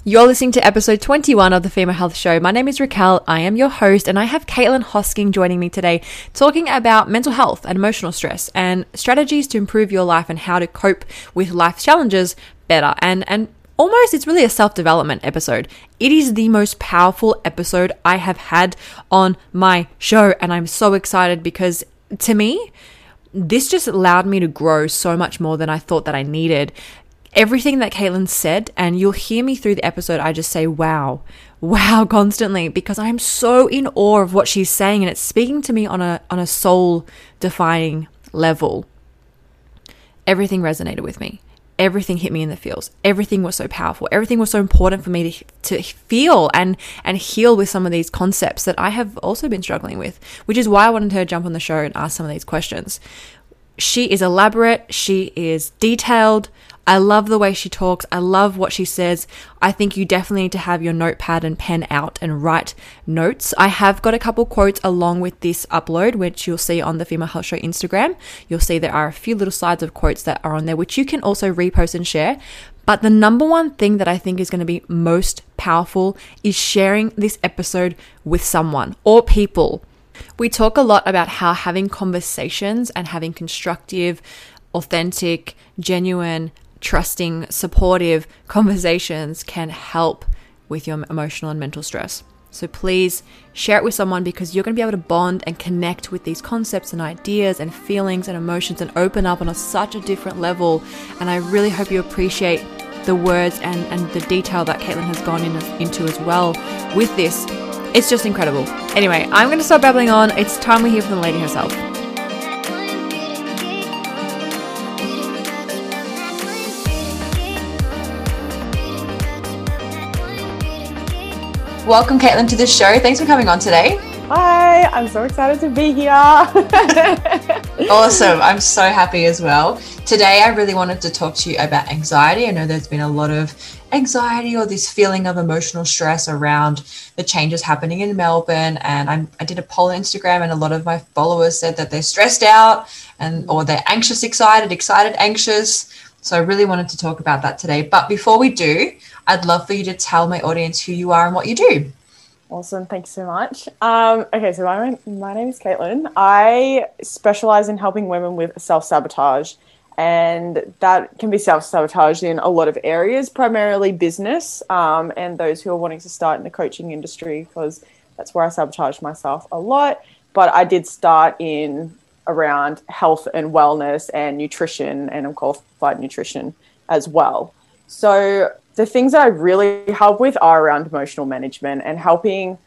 You're listening to episode 21 of the Female Health Show. My name is Raquel. I am your host, and I have Caitlin Hosking joining me today talking about mental health and emotional stress and strategies to improve your life and how to cope with life's challenges better. And almost it's really a self-development episode. It is the most powerful episode I have had on my show, and I'm so excited because to me, this just allowed me to grow so much more than I thought that I needed. Everything that Caitlin said, and you'll hear me through the episode, I just say, wow, constantly, because I'm so in awe of what she's saying, and it's speaking to me on a soul-defining level. Everything resonated with me. Everything hit me in the feels. Everything was so powerful. Everything was so important for me to feel and heal with some of these concepts that I have also been struggling with, which is why I wanted her to jump on the show and ask some of these questions. She is elaborate. She is detailed. I love the way she talks. I love what she says. I think you definitely need to have your notepad and pen out and write notes. I have got a couple quotes along with this upload, which you'll see on the Female Health Show Instagram. You'll see there are a few little slides of quotes that are on there, which you can also repost and share. But the number one thing that I think is going to be most powerful is sharing this episode with someone or people. We talk a lot about how having conversations and having constructive, authentic, genuine, trusting, supportive conversations can help with your emotional and mental stress. So please share it with someone, because you're going to be able to bond and connect with these concepts and ideas and feelings and emotions and open up on such a different level. And I really hope you appreciate the words and the detail that Caitlin has gone into as well with this. It's just incredible. Anyway, I'm going to stop babbling on. It's time we hear from the lady herself. Welcome, Caitlin, to the show. Thanks for coming on today. Hi, I'm so excited to be here. Awesome. I'm so happy as well. Today, I really wanted to talk to you about anxiety. I know there's been a lot of anxiety or this feeling of emotional stress around the changes happening in Melbourne. And I did a poll on Instagram, and a lot of my followers said that they're stressed out or they're anxious, excited, anxious. So I really wanted to talk about that today. But before we do, I'd love for you to tell my audience who you are and what you do. Awesome. Thank you so much. Okay, so my name is Caitlin. I specialize in helping women with self-sabotage, and that can be self-sabotage in a lot of areas, primarily business, and those who are wanting to start in the coaching industry, because that's where I sabotage myself a lot. But I did start in around health and wellness and nutrition, and I'm qualified nutrition as well. So the things that I really help with are around emotional management and helping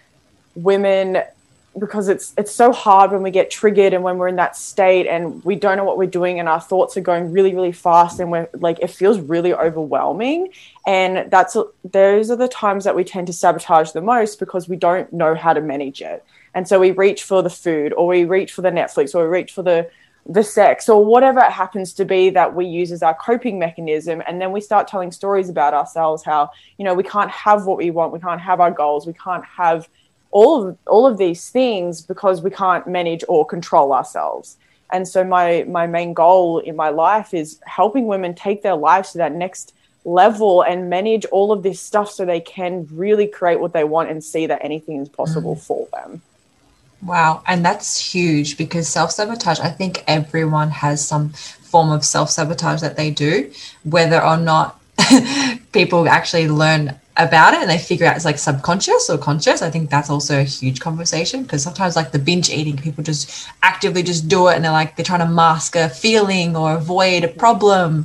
women, because it's so hard when we get triggered and when we're in that state and we don't know what we're doing and our thoughts are going really, really fast, and we're like, it feels really overwhelming. And those are the times that we tend to sabotage the most, because we don't know how to manage it. And so we reach for the food, or we reach for the Netflix, or we reach for the sex, or whatever it happens to be that we use as our coping mechanism. And then we start telling stories about ourselves, how, we can't have what we want. We can't have our goals. We can't have all of these things because we can't manage or control ourselves. And so my main goal in my life is helping women take their lives to that next level and manage all of this stuff so they can really create what they want and see that anything is possible for them. Wow. And that's huge, because self-sabotage, I think everyone has some form of self-sabotage that they do, whether or not people actually learn about it and they figure out it's like subconscious or conscious. I think that's also a huge conversation, because sometimes like the binge eating, people just actively just do it, and they're trying to mask a feeling or avoid a problem.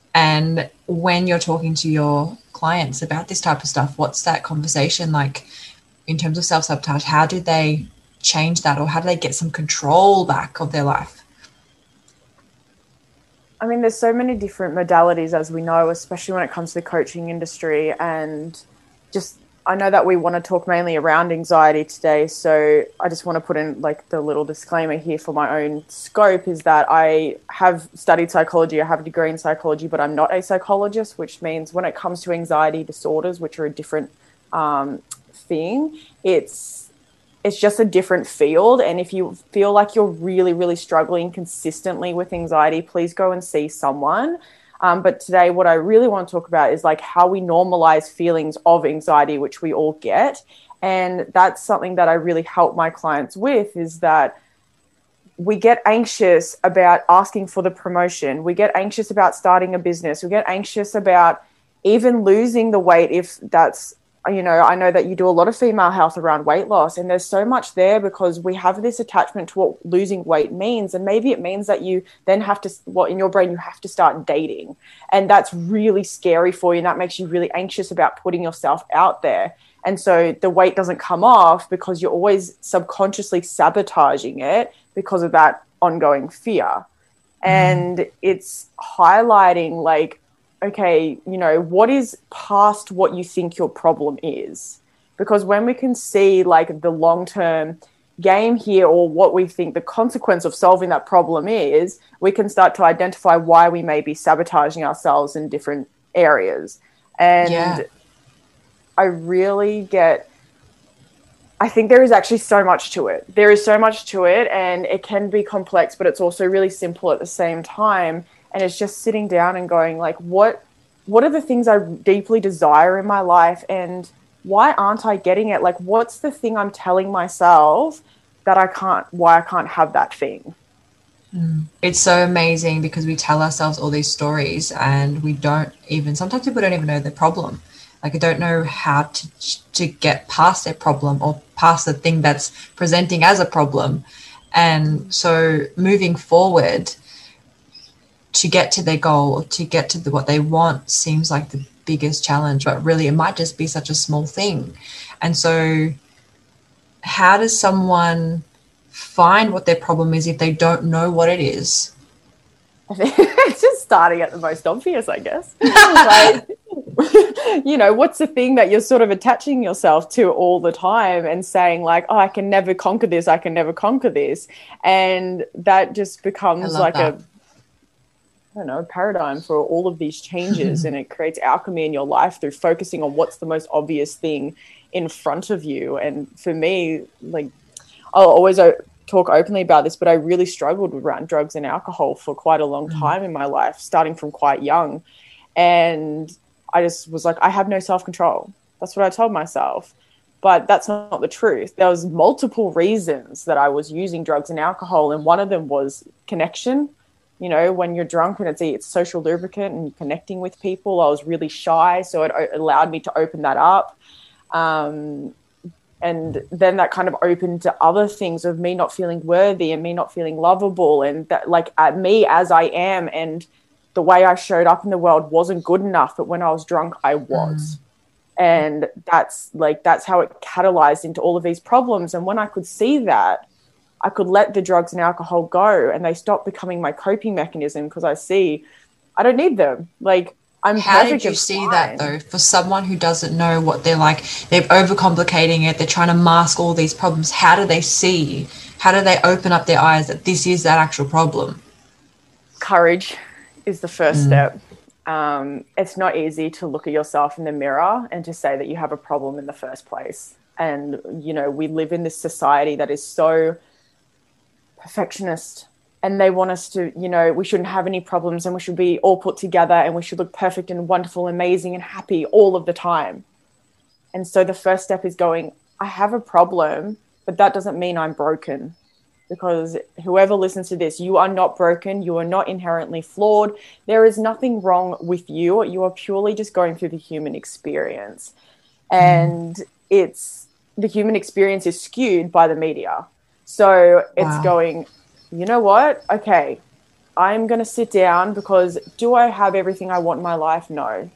And when you're talking to your clients about this type of stuff, what's that conversation like in terms of self-sabotage? How do they change that, or how do they get some control back of their life? I mean, there's so many different modalities, as we know, especially when it comes to the coaching industry. And just, I know that we want to talk mainly around anxiety today. So I just want to put in like the little disclaimer here for my own scope, is that I have studied psychology. I have a degree in psychology, but I'm not a psychologist, which means when it comes to anxiety disorders, which are a different thing, it's just a different field. And if you feel like you're really, really struggling consistently with anxiety, please go and see someone. But today, what I really want to talk about is like how we normalize feelings of anxiety, which we all get. And that's something that I really help my clients with, is that we get anxious about asking for the promotion. We get anxious about starting a business. We get anxious about even losing the weight, if that's, you know, I know that you do a lot of female health around weight loss, and there's so much there because we have this attachment to what losing weight means. And maybe it means that you then have to, well, in your brain, you have to start dating. And that's really scary for you. And that makes you really anxious about putting yourself out there. And so the weight doesn't come off because you're always subconsciously sabotaging it because of that ongoing fear. And it's highlighting like, okay, you know, what is past what you think your problem is? Because when we can see like the long-term game here, or what we think the consequence of solving that problem is, we can start to identify why we may be sabotaging ourselves in different areas. And I think there is actually so much to it. There is so much to it, and it can be complex, but it's also really simple at the same time. And it's just sitting down and going like, what are the things I deeply desire in my life, and why aren't I getting it? Like, what's the thing I'm telling myself that why I can't have that thing? It's so amazing because we tell ourselves all these stories and sometimes people don't even know their problem. Like, I don't know how to get past their problem or past the thing that's presenting as a problem. And so moving forward to get to their goal, or to get to what they want, seems like the biggest challenge, but really it might just be such a small thing. And so how does someone find what their problem is if they don't know what it is? I think it's just starting at the most obvious, I guess. Like, you know, what's the thing that you're sort of attaching yourself to all the time and saying like, oh, I can never conquer this. I can never conquer this. And that just becomes like a paradigm for all of these changes. And it creates alchemy in your life through focusing on what's the most obvious thing in front of you. And for me, like, I'll always talk openly about this, but I really struggled around drugs and alcohol for quite a long time in my life, starting from quite young. And I just was like, I have no self-control. That's what I told myself. But that's not the truth. There was multiple reasons that I was using drugs and alcohol, and one of them was connection. You know, when you're drunk and it's social lubricant and you're connecting with people. I was really shy, so it allowed me to open that up. And then that kind of opened to other things of me not feeling worthy and me not feeling lovable, and that like at me as I am, and the way I showed up in the world wasn't good enough, but when I was drunk, I was. And that's how it catalyzed into all of these problems. And when I could see that, I could let the drugs and alcohol go, and they stopped becoming my coping mechanism, because I don't need them. Like, I'm How perfect. did you see that though? For someone who doesn't know what they're like, they're overcomplicating it, they're trying to mask all these problems. How do they open up their eyes that this is that actual problem? Courage is the first step. It's not easy to look at yourself in the mirror and to say that you have a problem in the first place. And, you know, we live in this society that is so perfectionist, and they want us to, you know, we shouldn't have any problems, and we should be all put together, and we should look perfect and wonderful, amazing and happy all of the time. And so the first step is going, I have a problem, but that doesn't mean I'm broken. Because whoever listens to this, you are not broken. You are not inherently flawed. There is nothing wrong with you. You are purely just going through the human experience. And the human experience is skewed by the media. So it's going, you know what? Okay, I'm going to sit down, because do I have everything I want in my life? No.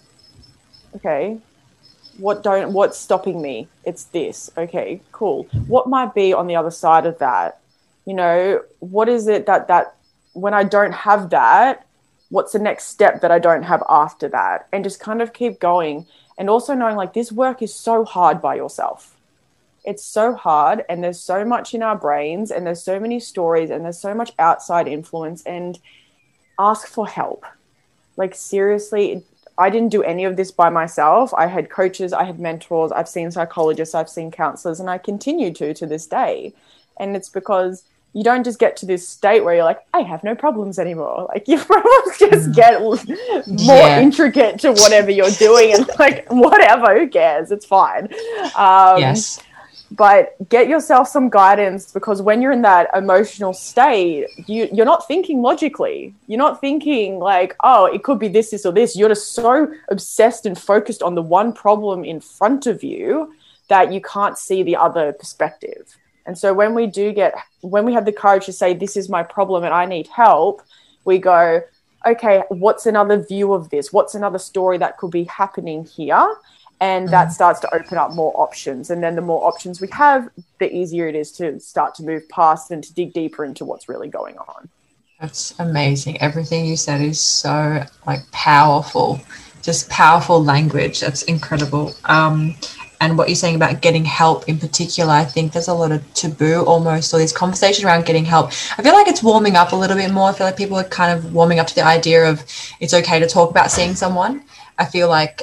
Okay. What's stopping me? It's this. Okay, cool. What might be on the other side of that? You know, what is it that when I don't have that, what's the next step that I don't have after that? And just kind of keep going. And also knowing like this work is so hard by yourself. It's so hard, and there's so much in our brains, and there's so many stories, and there's so much outside influence, and ask for help. Like, seriously, I didn't do any of this by myself. I had coaches, I had mentors, I've seen psychologists, I've seen counselors, and I continue to this day. And it's because you don't just get to this state where you're like, I have no problems anymore. Like, your problems just get more intricate to whatever you're doing, and like, whatever, who cares? It's fine. Yes. But get yourself some guidance, because when you're in that emotional state, you're not thinking logically. You're not thinking like, oh, it could be this, or this. You're just so obsessed and focused on the one problem in front of you that you can't see the other perspective. And so when we have the courage to say, this is my problem and I need help, we go, okay, what's another view of this? What's another story that could be happening here? And that starts to open up more options. And then the more options we have, the easier it is to start to move past and to dig deeper into what's really going on. That's amazing. Everything you said is so like powerful, just powerful language. That's incredible. And what you're saying about getting help in particular, I think there's a lot of taboo almost, or this conversation around getting help. I feel like it's warming up a little bit more. I feel like people are kind of warming up to the idea of it's okay to talk about seeing someone. I feel like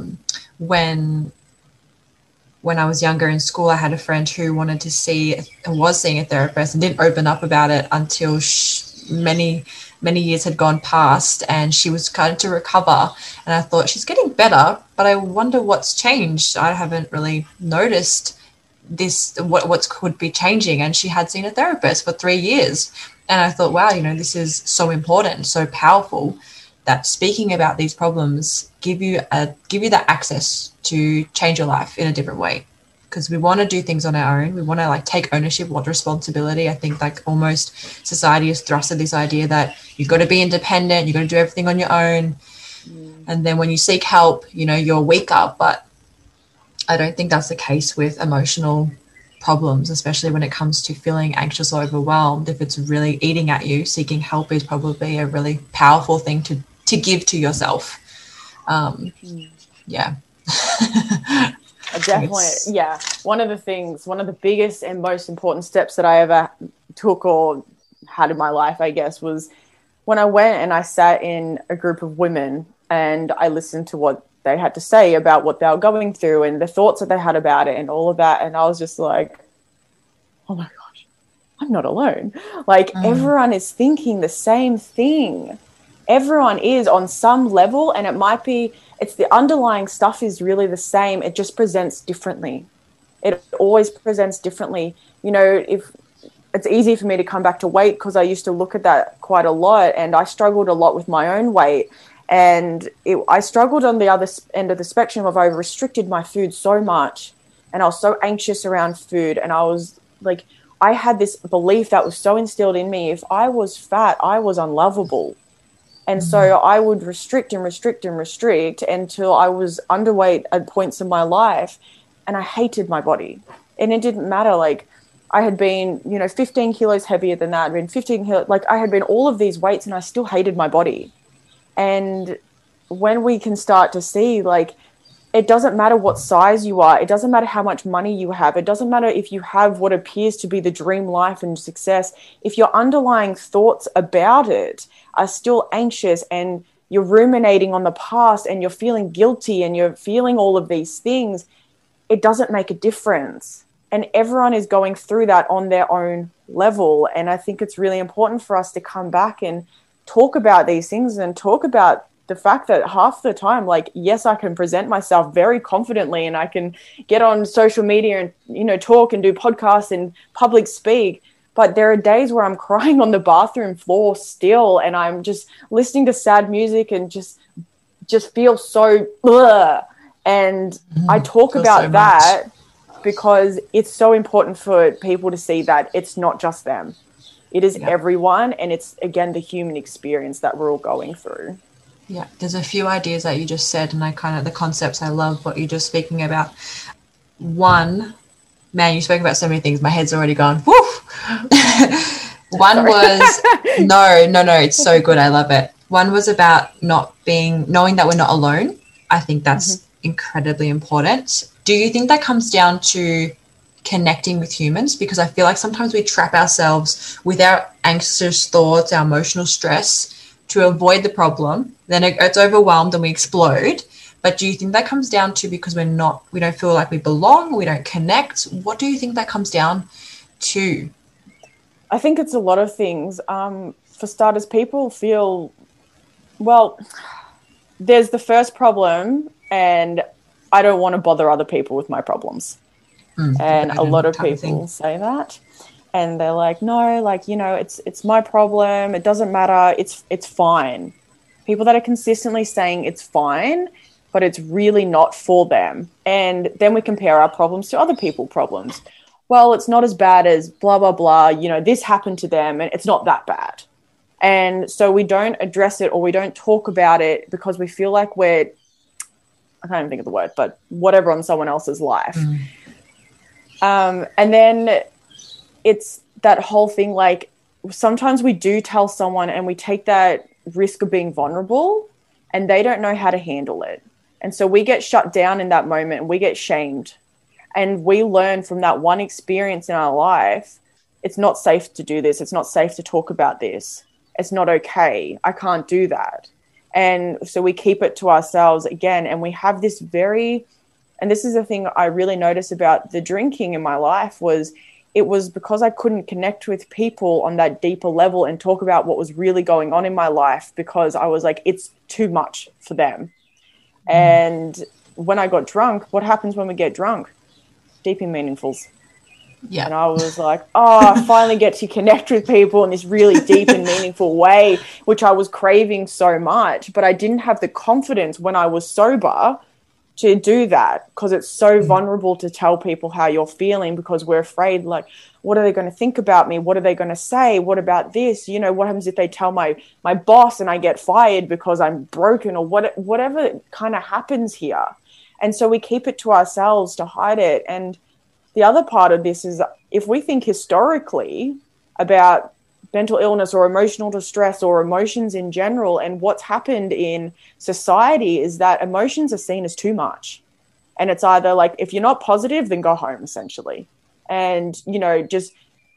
when I was younger in school, I had a friend who wanted to was seeing a therapist and didn't open up about it until many years had gone past, and she was starting to recover. And I thought, she's getting better, but I wonder what's changed. I haven't really noticed this, what could be changing. And she had seen a therapist for 3 years. And I thought, wow, this is so important, so powerful, that speaking about these problems give you that access to change your life in a different way. Because we want to do things on our own. We want to like take ownership, want responsibility. I think like almost society has thrusted this idea that you've got to be independent, you've got to do everything on your own. And then when you seek help, you're weaker. But I don't think that's the case with emotional problems, especially when it comes to feeling anxious or overwhelmed. If it's really eating at you, seeking help is probably a really powerful thing to give to yourself. Yeah. Definitely, yeah. One of the biggest and most important steps that I ever took or had in my life, I guess, was when I went and I sat in a group of women and I listened to what they had to say about what they were going through and the thoughts that they had about it and all of that. And I was just like, oh my gosh, I'm not alone. Like, everyone is thinking the same thing. Everyone is on some level, and it might be, it's the underlying stuff is really the same. It just presents differently. It always presents differently. If it's easy for me to come back to weight, because I used to look at that quite a lot, and I struggled a lot with my own weight. And I struggled on the other end of the spectrum of I restricted my food so much, and I was so anxious around food. And I was like, I had this belief that was so instilled in me. If I was fat, I was unlovable. And so I would restrict until I was underweight at points in my life, and I hated my body. And it didn't matter. Like, I had been, 15 kilos heavier than that. I'd been 15 kilos, like I had been all of these weights, and I still hated my body. And when we can start to see, like, it doesn't matter what size you are. It doesn't matter how much money you have. It doesn't matter if you have what appears to be the dream life and success. If your underlying thoughts about it are still anxious and you're ruminating on the past and you're feeling guilty and you're feeling all of these things, it doesn't make a difference. And everyone is going through that on their own level. And I think it's really important for us to come back and talk about these things and talk about the fact that half the time, like, yes, I can present myself very confidently and I can get on social media and, talk and do podcasts and public speak. But there are days where I'm crying on the bathroom floor still, and I'm just listening to sad music and just feel so ugh. And I talk about so that because it's so important for people to see that it's not just them. It is everyone. And it's, again, the human experience that we're all going through. Yeah, there's a few ideas that you just said, and the concepts, I love what you're just speaking about. One, man, you spoke about so many things. My head's already gone, woof. One was, no, it's so good. I love it. One was about knowing that we're not alone. I think that's incredibly important. Do you think that comes down to connecting with humans? Because I feel like sometimes we trap ourselves with our anxious thoughts, our emotional stress, to avoid the problem. Then it's overwhelmed and we explode. But do you think that comes down to because we don't feel like we belong, we don't connect? What do you think that comes down to? I think it's a lot of things. For starters, people feel, well, there's the first problem, and I don't want to bother other people with my problems. And a lot of people say that. And they're like, no, like, you know, it's my problem. It doesn't matter. It's fine. People that are consistently saying it's fine, but it's really not for them. And then we compare our problems to other people's problems. Well, it's not as bad as blah, blah, blah. You know, this happened to them and it's not that bad. And so we don't address it, or we don't talk about it because we feel like I can't even think of the word, but whatever on someone else's life. And then it's that whole thing, like sometimes we do tell someone and we take that risk of being vulnerable and they don't know how to handle it. And so we get shut down in that moment and we get shamed. And we learn from that one experience in our life, it's not safe to do this. It's not safe to talk about this. It's not okay. I can't do that. And so we keep it to ourselves again. And we have this and this is the thing I really noticed about the drinking in my life, it was because I couldn't connect with people on that deeper level and talk about what was really going on in my life, because I was like, it's too much for them. And when I got drunk, what happens when we get drunk? Deep in meaningfuls. Yeah. And I was like, I finally get to connect with people in this really deep and meaningful way, which I was craving so much. But I didn't have the confidence when I was sober to do that, because it's so vulnerable to tell people how you're feeling, because we're afraid, like, what are they going to think about me? What are they going to say? What about this? You know, what happens if they tell my boss and I get fired because I'm broken, or whatever kind of happens here. And so we keep it to ourselves to hide it. And the other part of this is, if we think historically about mental illness or emotional distress or emotions in general, and what's happened in society is that emotions are seen as too much. And it's either like, if you're not positive, then go home, essentially. And, you know, just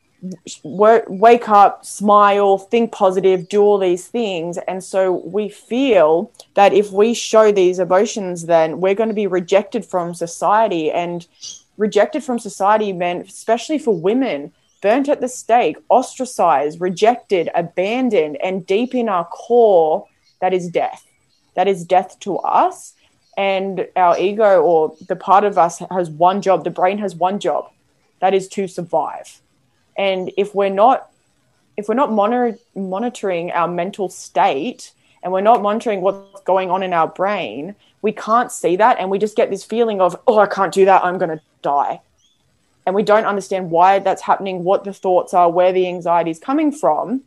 wake up, smile, think positive, do all these things. And so we feel that if we show these emotions, then we're going to be rejected from society. And rejected from society meant, especially for women, burnt at the stake, ostracized, rejected, abandoned, and deep in our core, that is death. That is death to us. And our ego, or the part of us, has one job. The brain has one job. That is to survive. And if we're not monitoring our mental state, and we're not monitoring what's going on in our brain, we can't see that. And we just get this feeling of, I can't do that. I'm going to die. And we don't understand why that's happening, what the thoughts are, where the anxiety is coming from.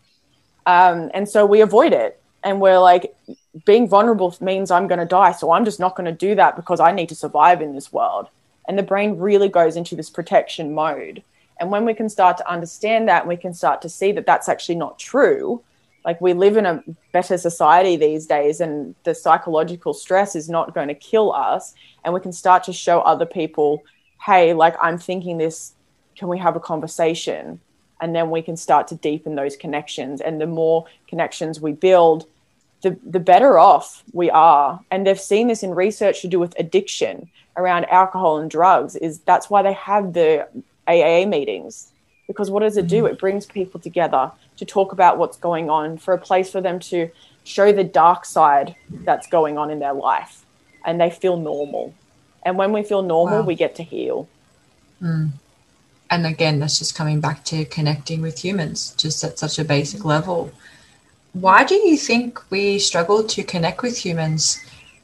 And so we avoid it. And we're like, being vulnerable means I'm going to die. So I'm just not going to do that because I need to survive in this world. And the brain really goes into this protection mode. And when we can start to understand that, we can start to see that that's actually not true. Like, we live in a better society these days, and the psychological stress is not going to kill us. And we can start to show other people, hey, like, I'm thinking this, can we have a conversation? And then we can start to deepen those connections. And the more connections we build, the better off we are. And they've seen this in research to do with addiction around alcohol and drugs. That's why they have the AA meetings. Because what does it do? It brings people together to talk about what's going on, for a place for them to show the dark side that's going on in their life. And they feel normal. And when we feel normal, we get to heal. And again, that's just coming back to connecting with humans, just at such a basic level. Why do you think we struggle to connect with humans?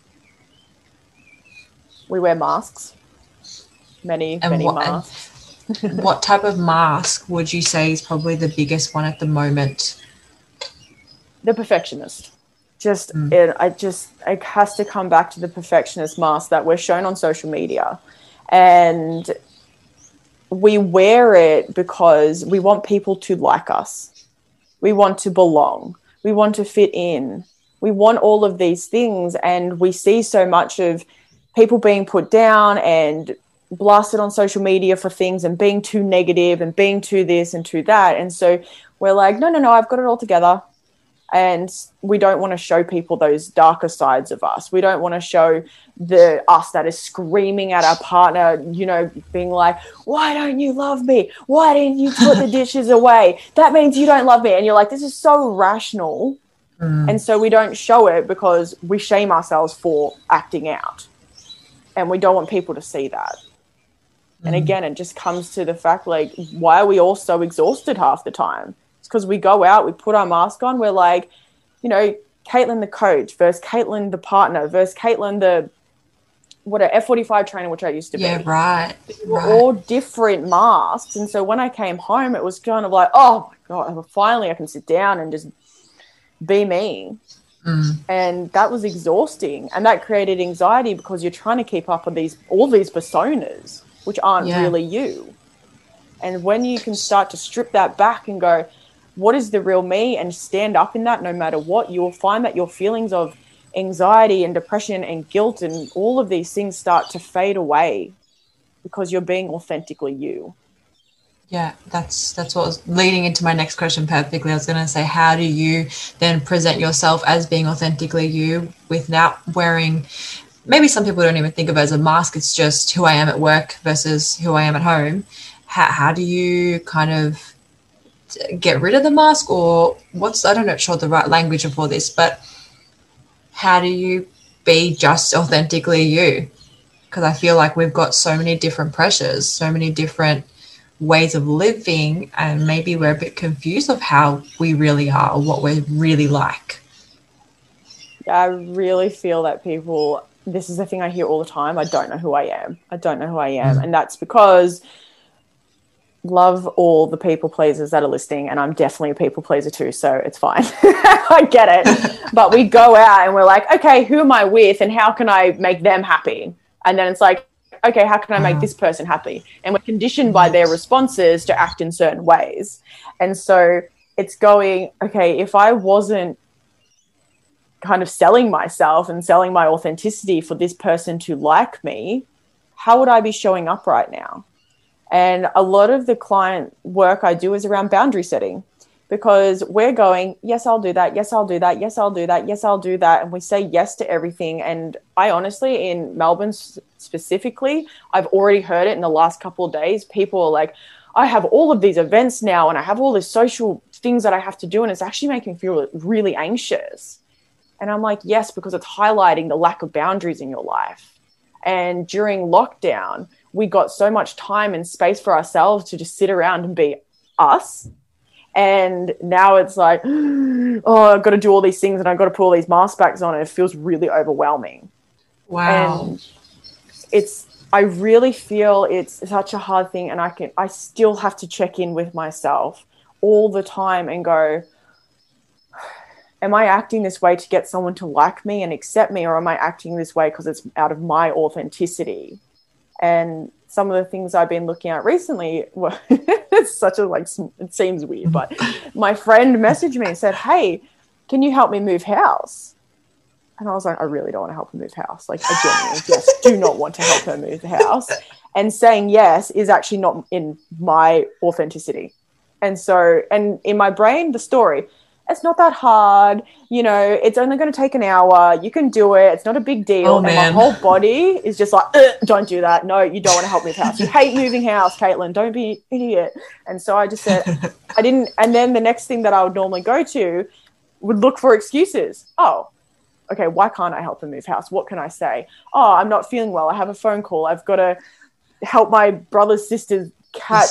We wear masks. Many masks. What type of mask would you say is probably the biggest one at the moment? The perfectionist. It has to come back to the perfectionist mask that we're shown on social media. And we wear it because we want people to like us. We want to belong. We want to fit in. We want all of these things. And we see so much of people being put down and blasted on social media for things, and being too negative and being too this and too that. And so we're like, no, I've got it all together. And we don't want to show people those darker sides of us. We don't want to show the us that is screaming at our partner, you know, being like, why don't you love me? Why didn't you put the dishes away? That means you don't love me. And you're like, this is so rational. And so we don't show it because we shame ourselves for acting out. And we don't want people to see that. And again, it just comes to the fact, like, why are we all so exhausted half the time? It's because we go out, we put our mask on, we're like, you know, Caitlin the coach versus Caitlin the partner versus Caitlin the F45 trainer, which I used to be. Yeah, right. We're all different masks. And so when I came home, it was kind of like, oh my God, finally I can sit down and just be me. And that was exhausting. And that created anxiety because you're trying to keep up with all these personas, which aren't really you. And when you can start to strip that back and go, what is the real me, and stand up in that no matter what, you will find that your feelings of anxiety and depression and guilt and all of these things start to fade away because you're being authentically you. Yeah, that's what was leading into my next question perfectly. I was going to say, how do you then present yourself as being authentically you without wearing, maybe some people don't even think of it as a mask, it's just who I am at work versus who I am at home. How do you kind of get rid of the mask, or I don't know sure the right language for this, but how do you be just authentically you? Because I feel like we've got so many different pressures, so many different ways of living, and maybe we're a bit confused of how we really are or what we're really like. Yeah, I really feel that people, this is the thing I hear all the time, I don't know who I am. I don't know who I am. And that's because love all the people pleasers that are listening, and I'm definitely a people pleaser too, so it's fine. I get it. But we go out and we're like, okay, who am I with and how can I make them happy? And then it's like, okay, how can I make this person happy? And we're conditioned by their responses to act in certain ways. And so it's going, okay, if I wasn't kind of selling myself and selling my authenticity for this person to like me, how would I be showing up right now? And a lot of the client work I do is around boundary setting, because we're going, yes, I'll do that. Yes, I'll do that. Yes, I'll do that. Yes, I'll do that. And we say yes to everything. And I honestly, in Melbourne specifically, I've already heard it in the last couple of days. People are like, I have all of these events now and I have all these social things that I have to do. And it's actually making me feel really anxious. And I'm like, yes, because it's highlighting the lack of boundaries in your life. And during lockdown, we got so much time and space for ourselves to just sit around and be us. And now it's like, oh, I've got to do all these things and I've got to put all these masks back on, and it feels really overwhelming. Wow. And I really feel it's such a hard thing, and I still have to check in with myself all the time and go, am I acting this way to get someone to like me and accept me, or am I acting this way because it's out of my authenticity? And some of the things I've been looking at recently were it's such a, like, it seems weird, but my friend messaged me and said, hey, can you help me move house? And I was like, I really don't want to help her move house. Like, I genuinely just do not want to help her move the house. And saying yes is actually not in my authenticity. And so, and in my brain, the story, it's not that hard. You know, it's only going to take an hour. You can do it. It's not a big deal. Oh, and man. my whole body is just like, don't do that. No, you don't want to help move house. You hate moving house, Caitlin. Don't be an idiot. And so I just said, I didn't. And then the next thing that I would normally go to would look for excuses. Oh, okay, why can't I help her move house? What can I say? Oh, I'm not feeling well. I have a phone call. I've got to help my brother's sister's cat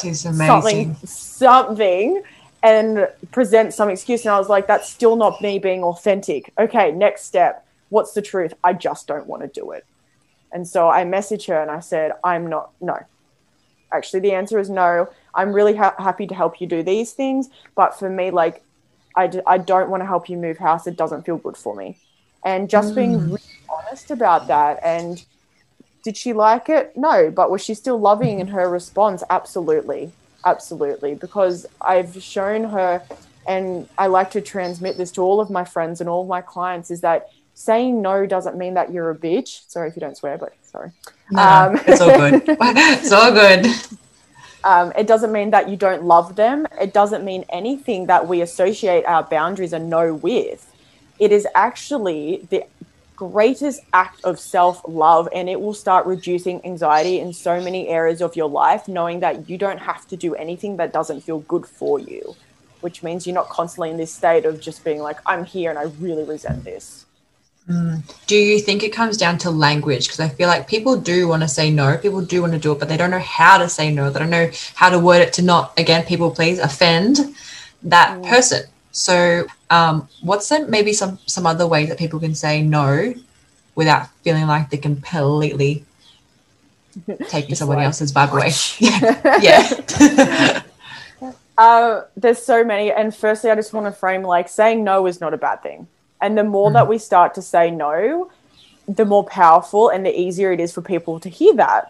something, and present some excuse. And I was like, that's still not me being authentic. Okay, next step. What's the truth? I just don't want to do it. And so I messaged her and I said, no. Actually, the answer is no. I'm really happy to help you do these things. But for me, like, I don't want to help you move house. It doesn't feel good for me. And just being really honest about that. And did she like it? No. But was she still loving in her response? Absolutely. Absolutely. Because I've shown her, and I like to transmit this to all of my friends and all of my clients, is that saying no doesn't mean that you're a bitch. Sorry if you don't swear, but sorry. No, it's all good. It's all good. It doesn't mean that you don't love them. It doesn't mean anything that we associate our boundaries and no with. It is actually the greatest act of self-love, and it will start reducing anxiety in so many areas of your life, knowing that you don't have to do anything that doesn't feel good for you, which means you're not constantly in this state of just being like, I'm here and I really resent this. Do you think it comes down to language? Because I feel like people do want to say no, people do want to do it, but they don't know how to say no. They don't know how to word it to not, again, people please, offend that person. So what's maybe some other way that people can say no without feeling like they're completely taking somebody else's vibe away? Yeah. There's so many. And firstly, I just want to frame like saying no is not a bad thing. And the more that we start to say no, the more powerful and the easier it is for people to hear that.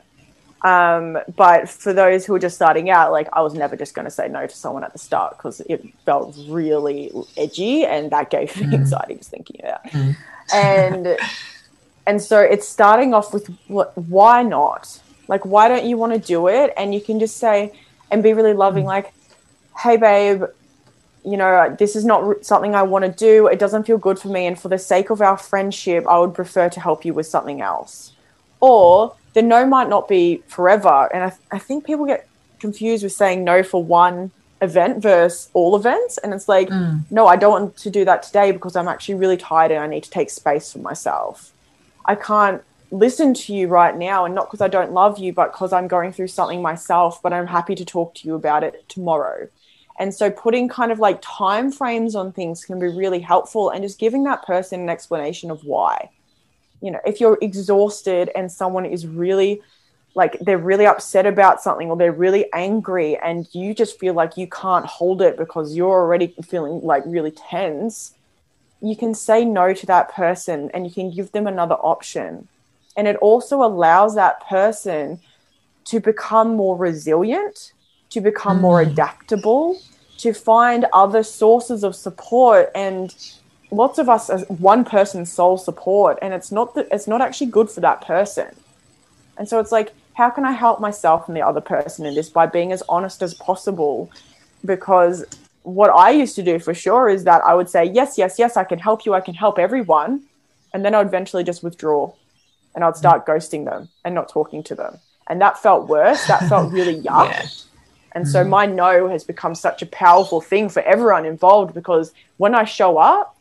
But for those who are just starting out, like I was never just going to say no to someone at the start because it felt really edgy and that gave me anxiety just thinking about it. And so it's starting off with why not? Like, why don't you want to do it? And you can just say and be really loving, like, hey, babe, you know, this is not something I want to do. It doesn't feel good for me. And for the sake of our friendship, I would prefer to help you with something else. Or the no might not be forever. And I think people get confused with saying no for one event versus all events. And it's like, no, I don't want to do that today because I'm actually really tired and I need to take space for myself. I can't listen to you right now, and not because I don't love you, but because I'm going through something myself, but I'm happy to talk to you about it tomorrow. And so putting kind of like time frames on things can be really helpful, and just giving that person an explanation of why. You know, if you're exhausted and someone is really like they're really upset about something or they're really angry and you just feel like you can't hold it because you're already feeling like really tense, you can say no to that person and you can give them another option. And it also allows that person to become more resilient, to become more adaptable, to find other sources of support. And lots of us as one person's sole support, and it's not actually good for that person. And so it's like, how can I help myself and the other person in this by being as honest as possible? Because what I used to do for sure is that I would say, yes, I can help you, I can help everyone. And then I would eventually just withdraw and I'd start ghosting them and not talking to them. And that felt worse. That felt really yuck. Yeah. And so my no has become such a powerful thing for everyone involved, because when I show up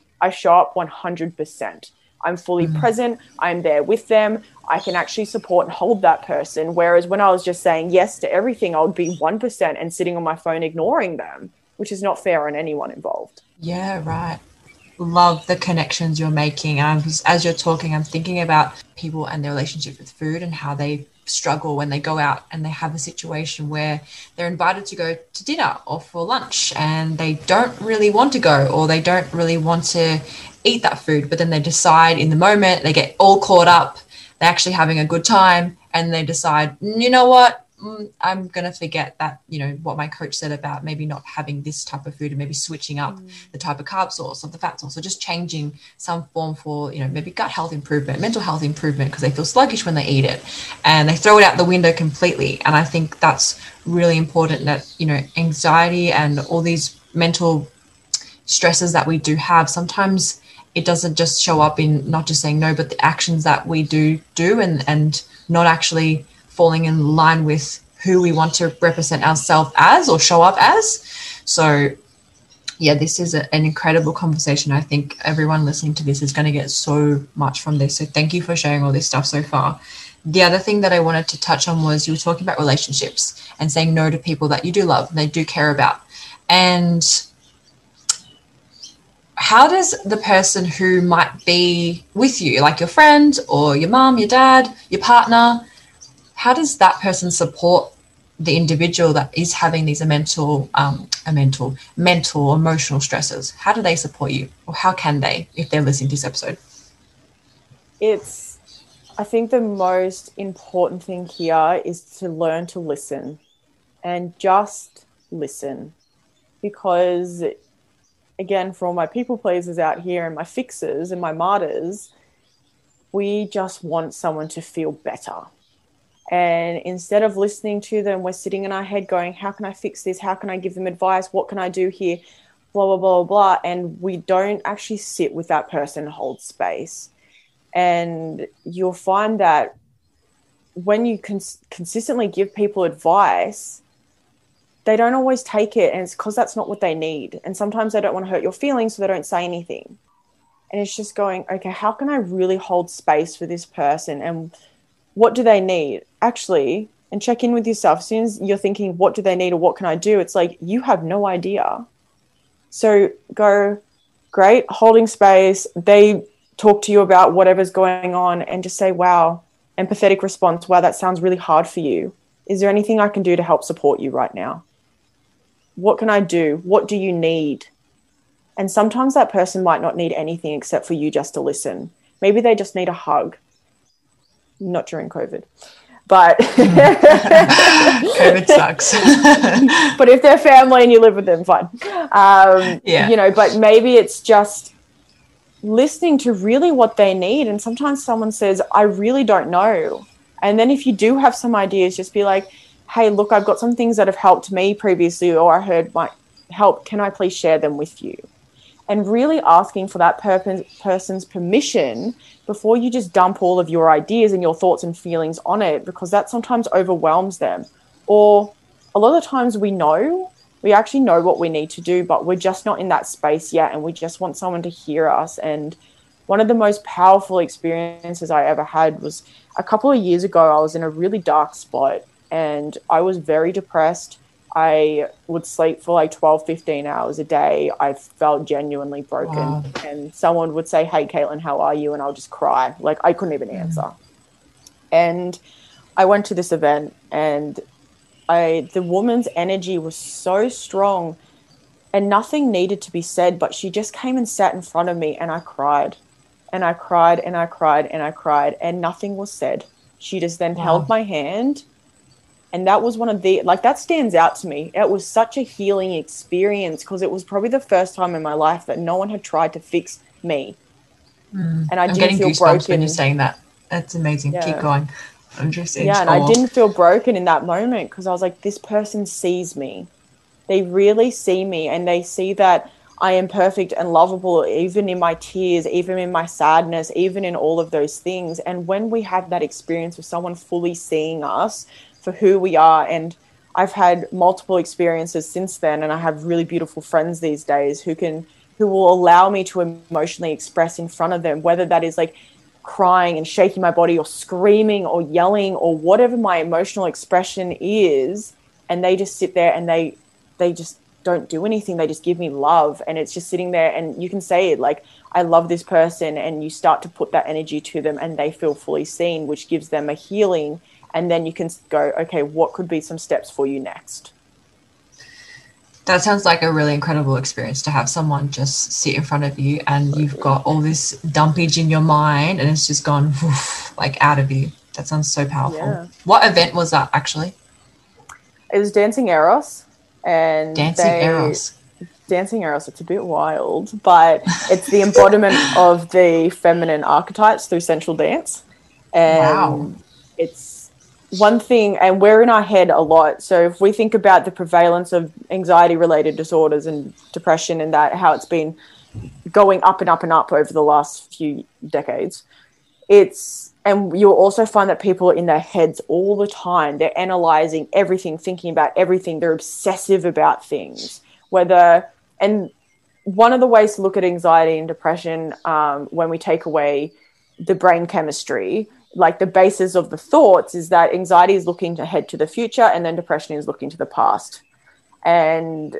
100%. I'm fully present. I'm there with them. I can actually support and hold that person. Whereas when I was just saying yes to everything, I would be 1% and sitting on my phone ignoring them, which is not fair on anyone involved. Yeah, right. Love the connections you're making. And as you're talking, I'm thinking about people and their relationship with food and how they struggle when they go out and they have a situation where they're invited to go to dinner or for lunch and they don't really want to go, or they don't really want to eat that food, but then they decide in the moment, they get all caught up, they're actually having a good time, and they decide, you know what, I'm going to forget that, you know, what my coach said about maybe not having this type of food and maybe switching up the type of carb source or the fat source, or just changing some form for, you know, maybe gut health improvement, mental health improvement, because they feel sluggish when they eat it, and they throw it out the window completely. And I think that's really important, that, you know, anxiety and all these mental stresses that we do have, sometimes it doesn't just show up in not just saying no, but the actions that we do and not actually falling in line with who we want to represent ourselves as or show up as. So yeah, this is an incredible conversation. I think everyone listening to this is going to get so much from this. So thank you for sharing all this stuff so far. The other thing that I wanted to touch on was, you were talking about relationships and saying no to people that you do love and they do care about. And how does the person who might be with you, like your friend or your mom, your dad, your partner, how does that person support the individual that is having these mental, emotional stresses? How do they support you, or how can they, if they're listening to this episode? I think the most important thing here is to learn to listen, and just listen. Because again, for all my people pleasers out here and my fixers and my martyrs, we just want someone to feel better. And instead of listening to them, we're sitting in our head going, how can I fix this? How can I give them advice? What can I do here? Blah, blah, blah, blah. And we don't actually sit with that person and hold space. And you'll find that when you consistently give people advice, they don't always take it. And it's because that's not what they need. And sometimes they don't want to hurt your feelings, so they don't say anything. And it's just going, okay, how can I really hold space for this person? And what do they need? Actually, and check in with yourself. As soon as you're thinking, what do they need or what can I do? It's like, you have no idea. So go, great, holding space. They talk to you about whatever's going on and just say, wow, empathetic response. Wow, that sounds really hard for you. Is there anything I can do to help support you right now? What can I do? What do you need? And sometimes that person might not need anything except for you just to listen. Maybe they just need a hug. Not during COVID, but COVID sucks. But if they're family and you live with them, fine. You know, but maybe it's just listening to really what they need. And sometimes someone says, I really don't know. And then if you do have some ideas, just be like, hey, look, I've got some things that have helped me previously, or I heard might help. Can I please share them with you? And really asking for that person's permission before you just dump all of your ideas and your thoughts and feelings on it, because that sometimes overwhelms them. Or a lot of the times we actually know what we need to do, but we're just not in that space yet, and we just want someone to hear us. And one of the most powerful experiences I ever had was a couple of years ago. I was in a really dark spot and I was very depressed. I would sleep for like 12, 15 hours a day. I felt genuinely broken. Wow. And someone would say, hey, Caitlin, how are you? And I'll just cry. Like I couldn't even answer. And I went to this event and the woman's energy was so strong and nothing needed to be said, but she just came and sat in front of me and I cried and I cried and I cried and I cried and nothing was said. She just then held my hand. And that was one of that stands out to me. It was such a healing experience because it was probably the first time in my life that no one had tried to fix me. And I didn't feel broken when you're saying that. That's amazing. Keep going. I'm just in and I didn't feel broken in that moment because I was like, this person sees me. They really see me, and they see that I am perfect and lovable, even in my tears, even in my sadness, even in all of those things. And when we have that experience with someone fully seeing us for who we are, and I've had multiple experiences since then, and I have really beautiful friends these days who will allow me to emotionally express in front of them, whether that is like crying and shaking my body or screaming or yelling or whatever my emotional expression is, and they just sit there and they just don't do anything. They just give me love, and it's just sitting there, and you can say it like, I love this person, and you start to put that energy to them and they feel fully seen, which gives them a healing. And then you can go, okay, what could be some steps for you next? That sounds like a really incredible experience to have someone just sit in front of you and you've got all this dumpage in your mind and it's just gone like out of you. That sounds so powerful. Yeah. What event was that actually? It was Dancing Eros. And Eros. Dancing Eros, it's a bit wild, but it's the embodiment of the feminine archetypes through sensual dance. And it's one thing, and we're in our head a lot. So if we think about the prevalence of anxiety-related disorders and depression and that, how it's been going up and up and up over the last few decades, and you'll also find that people are in their heads all the time. They're analyzing everything, thinking about everything. They're obsessive about things. And one of the ways to look at anxiety and depression, when we take away the brain chemistry, like the basis of the thoughts, is that anxiety is looking ahead to the future and then depression is looking to the past. And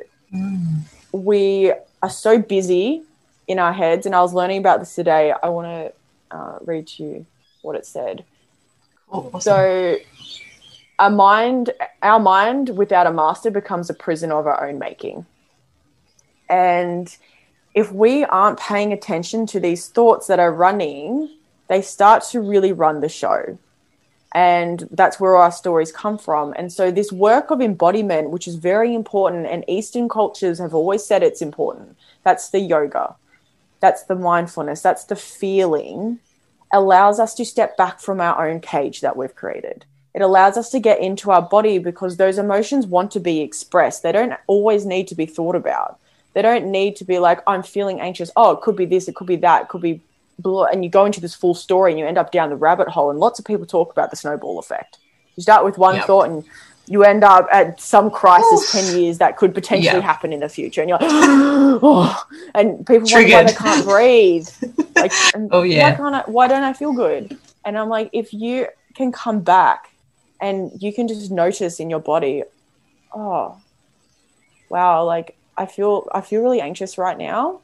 we are so busy in our heads. And I was learning about this today. I want to read to you what it said. Oh, awesome. So our mind without a master becomes a prison of our own making. And if we aren't paying attention to these thoughts that are running, they start to really run the show. And that's where our stories come from. And so this work of embodiment, which is very important, and Eastern cultures have always said it's important. That's the yoga. That's the mindfulness. That's the feeling, allows us to step back from our own cage that we've created. It allows us to get into our body because those emotions want to be expressed. They don't always need to be thought about. They don't need to be like, I'm feeling anxious. Oh, it could be this, it could be that, it could be blah. And you go into this full story and you end up down the rabbit hole. And lots of people talk about the snowball effect. You start with one thought and you end up at some crisis 10 years that could potentially happen in the future. And you're like, oh, and people wonder why they can't breathe. Like, why don't I feel good? And I'm like, if you can come back and you can just notice in your body, oh, wow, like I feel really anxious right now.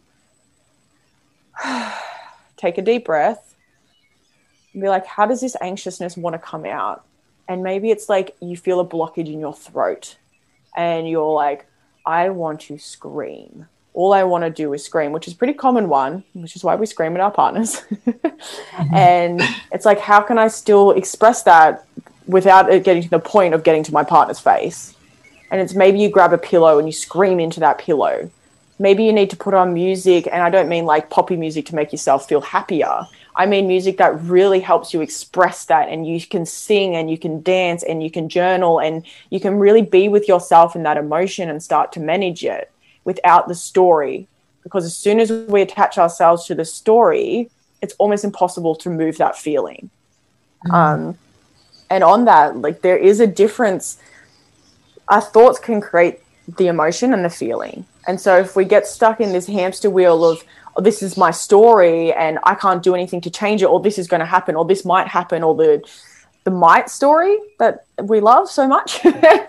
Take a deep breath and be like, how does this anxiousness want to come out? And maybe it's like you feel a blockage in your throat and you're like, I want to scream. All I want to do is scream, which is a pretty common one, which is why we scream at our partners. And it's like, how can I still express that without it getting to the point of getting to my partner's face? And it's maybe you grab a pillow and you scream into that pillow. Maybe you need to put on music, and I don't mean like poppy music to make yourself feel happier. I mean music that really helps you express that, and you can sing and you can dance and you can journal and you can really be with yourself in that emotion and start to manage it without the story. Because as soon as we attach ourselves to the story, it's almost impossible to move that feeling. And on that, like, there is a difference. Our thoughts can create the emotion and the feeling. And so if we get stuck in this hamster wheel of, oh, this is my story and I can't do anything to change it, or this is going to happen, or this might happen, or the might story that we love so much,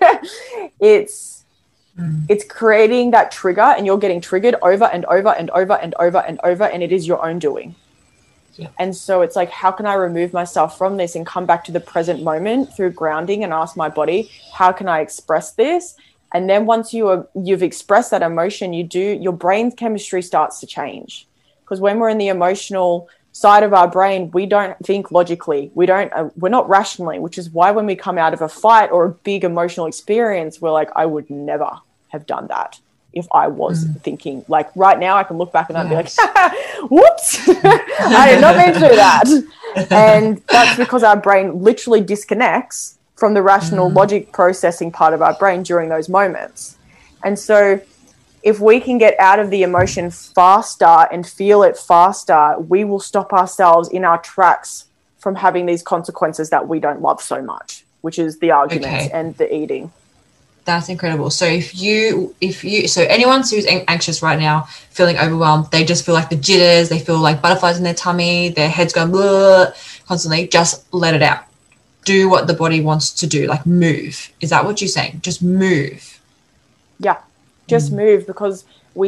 it's creating that trigger, and you're getting triggered over and over and over and over and over, and it is your own doing. Yeah. And so it's like, how can I remove myself from this and come back to the present moment through grounding and ask my body, how can I express this? And then once you've expressed that emotion, your brain chemistry starts to change. Because when we're in the emotional side of our brain, we don't think logically. We're not rationally, which is why when we come out of a fight or a big emotional experience, we're like, I would never have done that if I was thinking. Like right now, I can look back and I'd be like, whoops, I did not mean to do that. And that's because our brain literally disconnects from the rational logic processing part of our brain during those moments. And so if we can get out of the emotion faster and feel it faster, we will stop ourselves in our tracks from having these consequences that we don't love so much, which is the arguments and the eating. That's incredible. So so anyone who's anxious right now, feeling overwhelmed, they just feel like the jitters, they feel like butterflies in their tummy, their head's going blah constantly, just let it out. Do what the body wants to do, like move. Is that what you're saying? Just move. Yeah, just move, because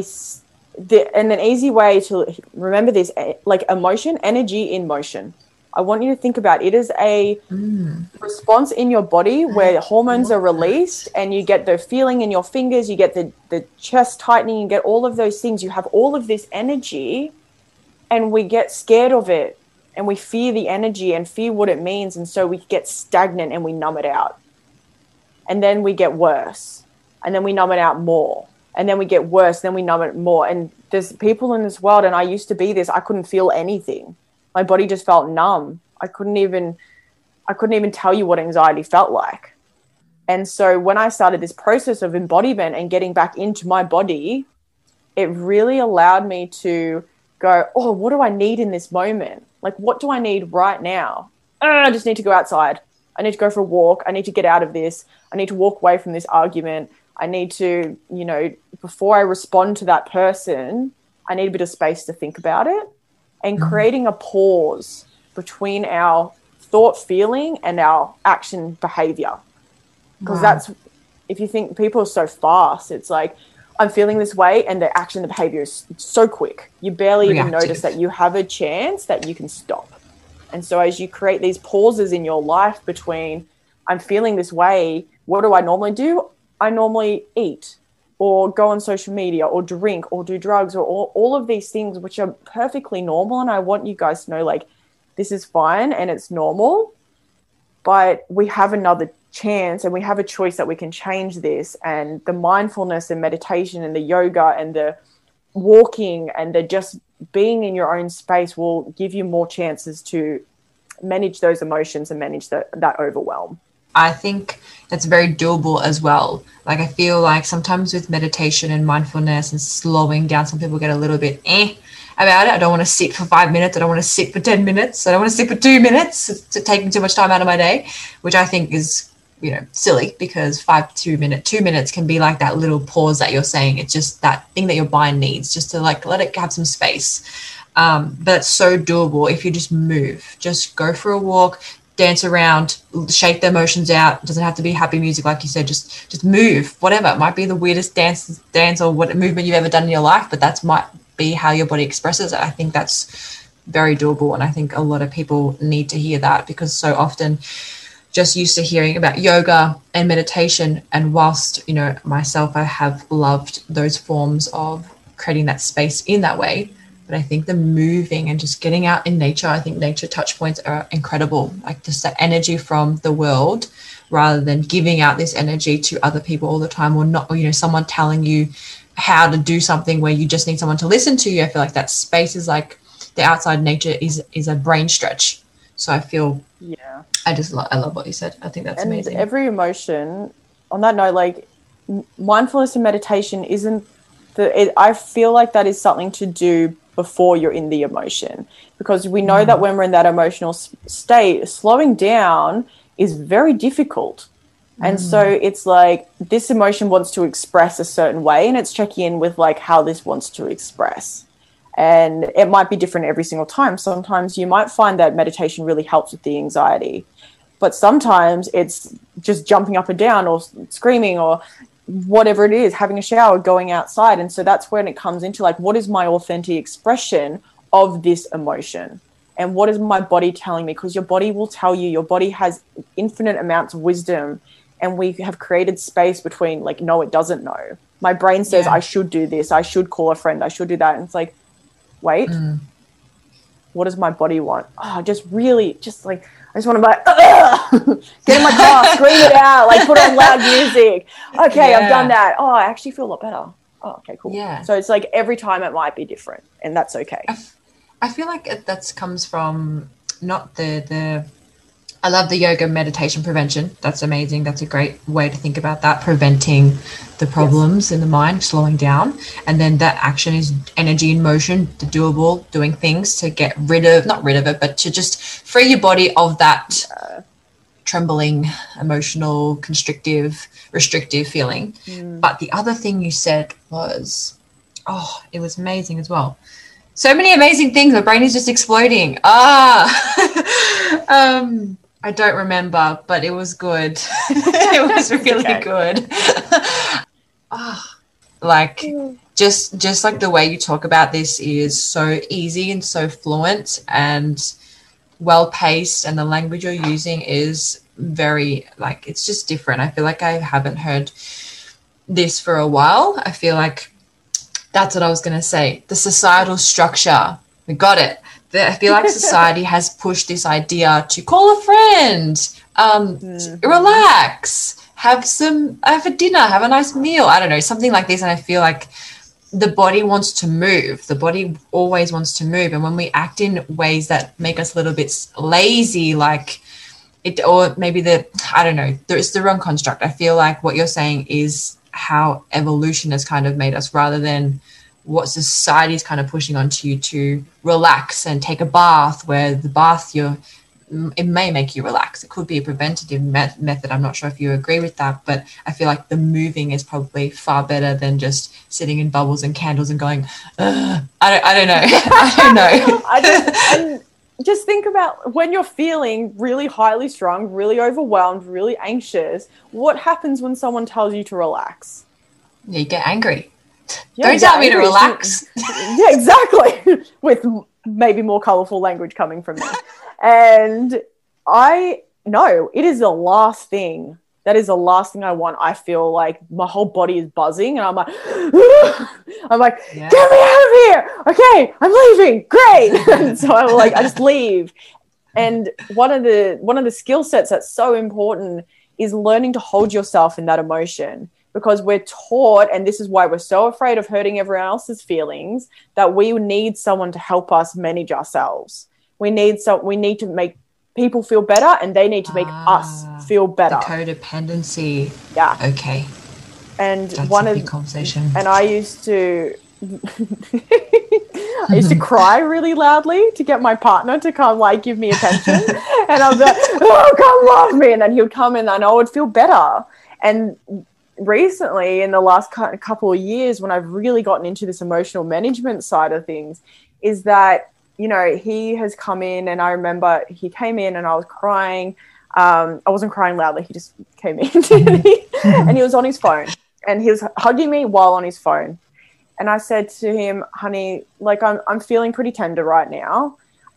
and an easy way to remember this, like emotion, energy in motion. I want you to think about it as a response in your body where hormones are released and you get the feeling in your fingers, you get the chest tightening, you get all of those things. You have all of this energy and we get scared of it and we fear the energy and fear what it means. And so we get stagnant and we numb it out. And then we get worse and then we numb it out more. And then we get worse, then we numb it more. And there's people in this world, and I used to be this, I couldn't feel anything. My body just felt numb. I couldn't even tell you what anxiety felt like. And so when I started this process of embodiment and getting back into my body, it really allowed me to go, oh, what do I need in this moment? Like, what do I need right now? I just need to go outside. I need to go for a walk. I need to get out of this. I need to walk away from this argument. I need to, before I respond to that person, I need a bit of space to think about it. And creating a pause between our thought, feeling, and our action behavior. Because that's, if you think people are so fast, it's like, I'm feeling this way, and the action, the behavior is so quick. You barely even notice that you have a chance that you can stop. And so as you create these pauses in your life between, I'm feeling this way, what do I normally do? I normally eat, or go on social media, or drink, or do drugs, or all of these things which are perfectly normal. And I want you guys to know, like, this is fine and it's normal, but we have another chance and we have a choice that we can change this. And the mindfulness and meditation and the yoga and the walking and the just being in your own space will give you more chances to manage those emotions and manage that overwhelm. I think that's very doable as well. Like I feel like sometimes with meditation and mindfulness and slowing down, some people get a little bit about it. I don't want to sit for 5 minutes. I don't want to sit for 10 minutes. I don't want to sit for 2 minutes. It's taking too much time out of my day, which I think is, silly, because 2 minutes can be like that little pause that you're saying. It's just that thing that your mind needs, just to like let it have some space. But it's so doable if you just move. Just go for a walk, dance around, shake the emotions out. It doesn't have to be happy music, like you said. Just move, whatever. It might be the weirdest dance or what movement you've ever done in your life, but that might be how your body expresses it. I think that's very doable, and I think a lot of people need to hear that, because so often just used to hearing about yoga and meditation, and whilst myself, I have loved those forms of creating that space in that way, but I think the moving and just getting out in nature, I think nature touch points are incredible, like just that energy from the world, rather than giving out this energy to other people all the time, or not, someone telling you how to do something where you just need someone to listen to you. I feel like that space is like the outside nature is a brain stretch. So I feel, I love what you said. I think that's amazing. Every emotion, on that note, like mindfulness and meditation isn't I feel like that is something to do before you're in the emotion, because we know that when we're in that emotional state, slowing down is very difficult. And so it's like this emotion wants to express a certain way, and it's checking in with like how this wants to express. And it might be different every single time. Sometimes you might find that meditation really helps with the anxiety, but sometimes it's just jumping up and down or screaming or whatever it is, having a shower, going outside. And so that's when it comes into like, what is my authentic expression of this emotion? And what is my body telling me? Because your body will tell you. Your body has infinite amounts of wisdom, and we have created space between like, no, it doesn't know. My brain says, I should do this. I should call a friend. I should do that. And it's like, wait, what does my body want? Oh, I just want to like, get in my car, scream it out, like put on loud music. Okay, I've done that. Oh, I actually feel a lot better. Oh, okay, cool. Yeah. So it's like every time it might be different, and that's okay. I feel like that comes from not the I love the yoga meditation prevention. That's amazing. That's a great way to think about that, preventing the problems in the mind, slowing down. And then that action is energy in motion, the doable, doing things to get not rid of it, but to just free your body of that trembling, emotional, constrictive, restrictive feeling. But the other thing you said was, it was amazing as well. So many amazing things. My brain is just exploding. I don't remember, but it was good. It was really good. Just like the way you talk about this is so easy and so fluent and well-paced, and the language you're using is very, like, it's just different. I feel like I haven't heard this for a while. I feel like that's what I was going to say. The societal structure, we got it. I feel like society has pushed this idea to call a friend, relax, have a dinner, have a nice meal. I don't know, something like this. And I feel like the body wants to move. The body always wants to move. And when we act in ways that make us a little bit lazy, like it, or maybe I don't know, it's the wrong construct. I feel like what you're saying is how evolution has kind of made us, rather than what society is kind of pushing onto you to relax and take a bath, where the bath it may make you relax. It could be a preventative method. I'm not sure if you agree with that, but I feel like the moving is probably far better than just sitting in bubbles and candles and going, I don't know. I don't know. Just think about when you're feeling really highly strung, really overwhelmed, really anxious, what happens when someone tells you to relax? You get angry. Don't tell me to relax. Yeah, exactly. With maybe more colorful language coming from me. And I know it is the last thing. That is the last thing I want. I feel like my whole body is buzzing, and I'm like, get me out of here. Okay, I'm leaving. Great. And so I just leave. And one of the skill sets that's so important is learning to hold yourself in that emotion. Because we're taught, and this is why we're so afraid of hurting everyone else's feelings, that we need someone to help us manage ourselves. We need to make people feel better, and they need to make us feel better. The codependency. Yeah. Okay. And that's a big conversation. And I used to cry really loudly to get my partner to come like give me attention. And I was like, oh, come love me. And then he would come in and I would feel better. And recently, in the last couple of years, when I've really gotten into this emotional management side of things, is that, you know, he has come in, and I remember he came in and I was crying. I wasn't crying loudly. He just came in and he was on his phone, and he was hugging me while on his phone. And I said to him, honey, like I'm feeling pretty tender right now.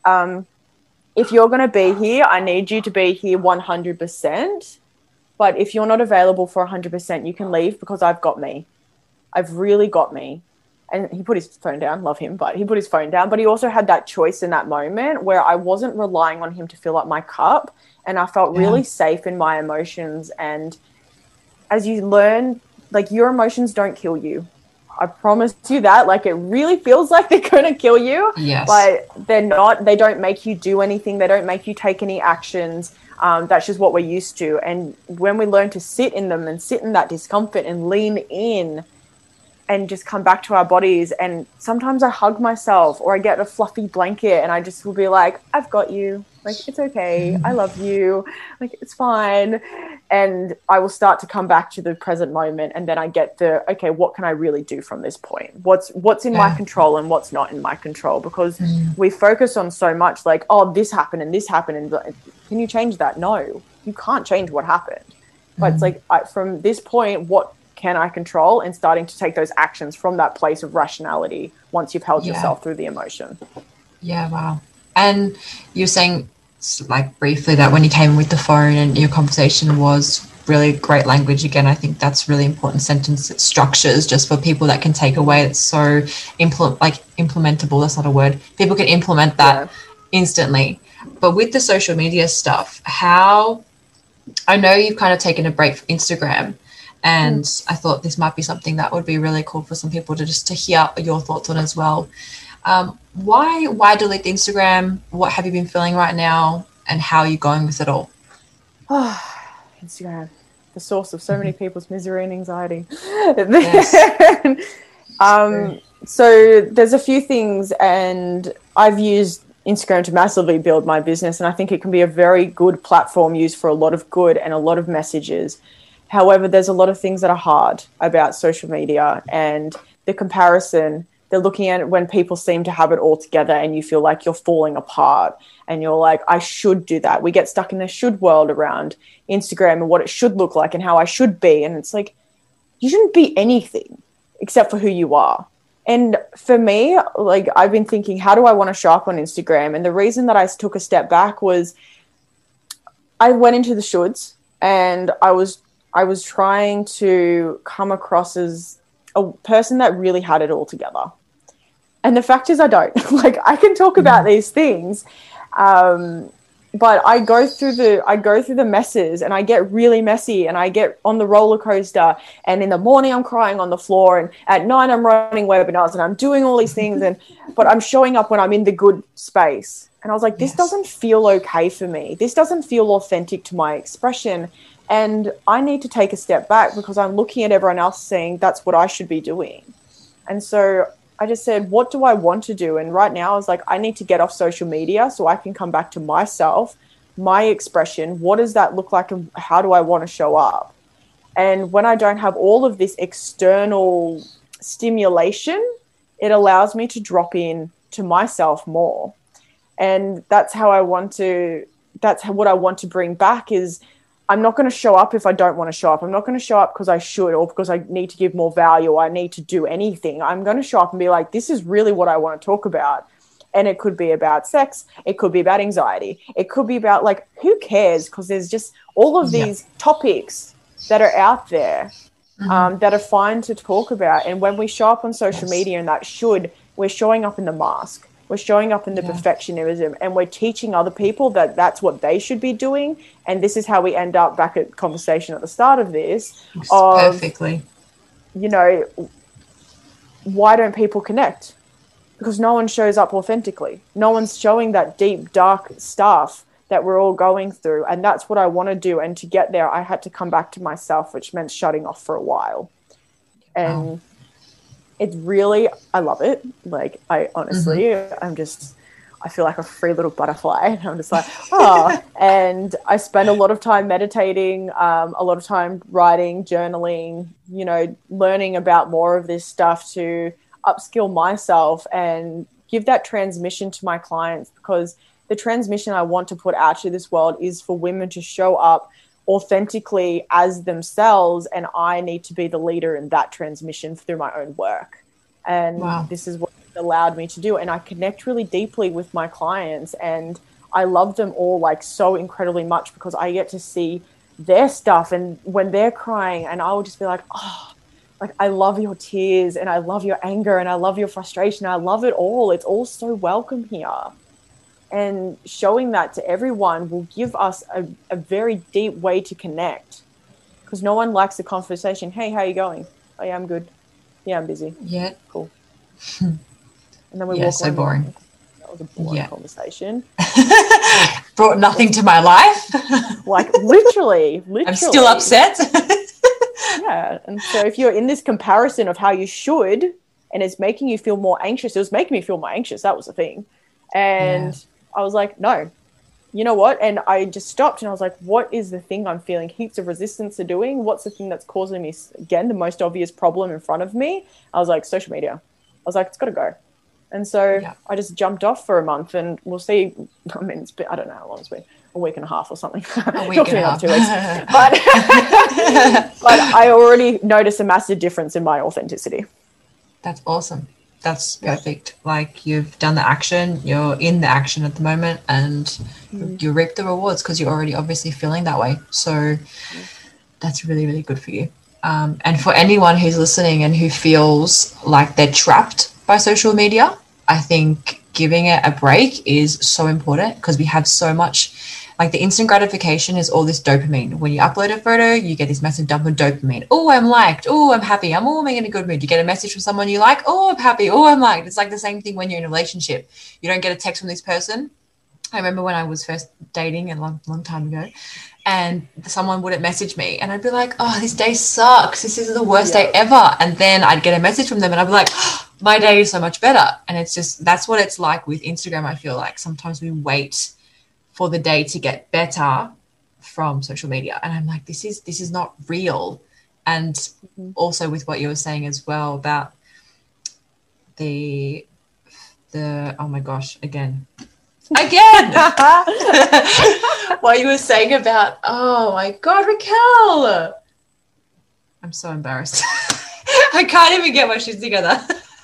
If you're going to be here, I need you to be here 100%. But if you're not available for 100%, you can leave, because I've got me. I've really got me. And he put his phone down, love him, but he put his phone down. But he also had that choice in that moment where I wasn't relying on him to fill up my cup, and I felt really safe in my emotions. And as you learn, like, your emotions don't kill you. I promise you that. Like, it really feels like they're going to kill you. Yes. But they're not. They don't make you do anything. They don't make you take any actions. That's just what we're used to. And when we learn to sit in them and sit in that discomfort and lean in and just come back to our bodies, and sometimes I hug myself, or I get a fluffy blanket and I just will be like, I've got you. Like, it's okay. I love you. Like, it's fine. And I will start to come back to the present moment, and then I get okay, what can I really do from this point? What's in my control and what's not in my control? Because we focus on so much, like, oh, this happened and this happened, and can you change that? No, you can't change what happened. But it's like, from this point, what can I control? And starting to take those actions from that place of rationality once you've held yourself through the emotion. Yeah, wow. And you're saying, like, briefly, that when you came in with the phone and your conversation was really great language. Again, I think that's really important sentence structures, just for people that can take away. It's so implementable. That's not a word. People can implement that instantly. But with the social media stuff, how, I know you've kind of taken a break from Instagram, and I thought this might be something that would be really cool for some people to hear your thoughts on as well. Why delete the Instagram? What have you been feeling right now, and how are you going with it all? Instagram, the source of so many people's misery and anxiety. Yes. So there's a few things, and I've used Instagram to massively build my business, and I think it can be a very good platform used for a lot of good and a lot of messages. However, there's a lot of things that are hard about social media, and the comparison. They're looking at it when people seem to have it all together, and you feel like you're falling apart, and you're like, I should do that. We get stuck in the should world around Instagram and what it should look like and how I should be. And it's like, you shouldn't be anything except for who you are. And for me, like, I've been thinking, how do I want to show up on Instagram? And the reason that I took a step back was I went into the shoulds, and I was trying to come across as a person that really had it all together. And the fact is, I don't. Like, I can talk about these things, but I go through the messes, and I get really messy, and I get on the roller coaster, and in the morning I'm crying on the floor, and at night I'm running webinars, and I'm doing all these things, but I'm showing up when I'm in the good space. And I was like, this doesn't feel okay for me. This doesn't feel authentic to my expression. And I need to take a step back, because I'm looking at everyone else saying that's what I should be doing. And so I just said, what do I want to do? And right now I was like, I need to get off social media so I can come back to myself, my expression. What does that look like, and how do I want to show up? And when I don't have all of this external stimulation, it allows me to drop in to myself more. And that's what I want to bring back is, I'm not going to show up if I don't want to show up. I'm not going to show up because I should, or because I need to give more value, or I need to do anything. I'm going to show up and be like, this is really what I want to talk about. And it could be about sex. It could be about anxiety. It could be about, like, who cares? Because there's just all of these topics that are out there that are fine to talk about. And when we show up on social media and we're showing up in the mask. We're showing up in the perfectionism, and we're teaching other people that that's what they should be doing. And this is how we end up back at conversation at the start of this. Perfectly. You know, why don't people connect? Because no one shows up authentically. No one's showing that deep, dark stuff that we're all going through. And that's what I want to do. And to get there, I had to come back to myself, which meant shutting off for a while. And it's really, I love it. Like, I honestly, I feel like a free little butterfly. And I'm just like, and I spend a lot of time meditating, a lot of time writing, journaling, you know, learning about more of this stuff to upskill myself and give that transmission to my clients, because the transmission I want to put out to this world is for women to show up authentically as themselves, and I need to be the leader in that transmission through my own work. And this is what it allowed me to do. And I connect really deeply with my clients, and I love them all like so incredibly much, because I get to see their stuff, and when they're crying, and I will just be like, oh, like, I love your tears, and I love your anger, and I love your frustration. I love it all. It's all so welcome here. And showing that to everyone will give us a very deep way to connect, because no one likes the conversation. Hey, how are you going? Oh, yeah, I'm good. Yeah, I'm busy. Yeah. Cool. And then we walk so around. Boring. That was a boring conversation. Brought nothing to my life. Like, literally. I'm still upset. Yeah. And so if you're in this comparison of how you should, and it's making you feel more anxious, it was making me feel more anxious. That was the thing. And I was like, no, you know what? And I just stopped, and I was like, what is the thing I'm feeling heaps of resistance to doing? What's the thing that's causing me, again, the most obvious problem in front of me? I was like, social media. I was like, it's got to go. And so I just jumped off for a month, and we'll see. I mean, it's been, I don't know how long it's been, a week and a half or something. A week and a half. 2 weeks. But I already noticed a massive difference in my authenticity. That's awesome. That's perfect. Like, you've done the action, you're in the action at the moment, and you reap the rewards because you're already obviously feeling that way. So that's really, really good for you. And for anyone who's listening and who feels like they're trapped by social media, I think giving it a break is so important, because we have so much, like, the instant gratification is all this dopamine. When you upload a photo, you get this massive dump of dopamine. Oh, I'm liked. Oh, I'm happy. I'm all in a good mood. You get a message from someone you like. Oh, I'm happy. Oh, I'm liked. It's like the same thing when you're in a relationship. You don't get a text from this person. I remember when I was first dating a long time ago, and someone wouldn't message me, and I'd be like, oh, this day sucks. This is the worst day ever. And then I'd get a message from them, and I'd be like, oh, my day is so much better. And it's just, that's what it's like with Instagram. I feel like sometimes we wait for the day to get better from social media, and I'm like, this is not real. And also with what you were saying as well about the oh my gosh, again what you were saying about, oh my God, Raquel, I'm so embarrassed. I can't even get my shit together.